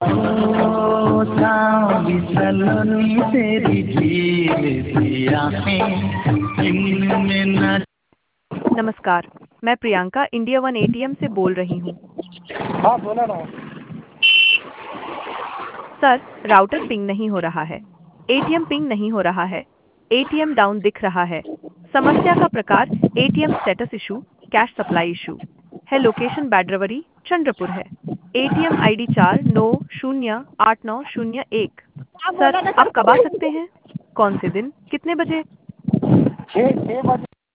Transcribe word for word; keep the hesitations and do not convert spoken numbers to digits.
ओ सांवली सलोनी तेरी झील सी आँखें इनमें न। नमस्कार, मैं प्रियंका इंडिया वन एटीएम से बोल रही हूँ। हाँ बोला ना। सर, राउटर पिंग नहीं हो रहा है। एटीएम पिंग नहीं हो रहा है। एटीएम डाउन दिख रहा है। समस्या का प्रकार ATM status issue, cash supply issue है। लोकेशन बैड्रवरी, चंद्रपुर है। एटीएम आईडी चार नौ शून्य आठ नौ शून्य एक। हाँ सर, बोला ना आप कब आ सर। सकते हैं? कौन से दिन, कितने बजे? छः छः बजे।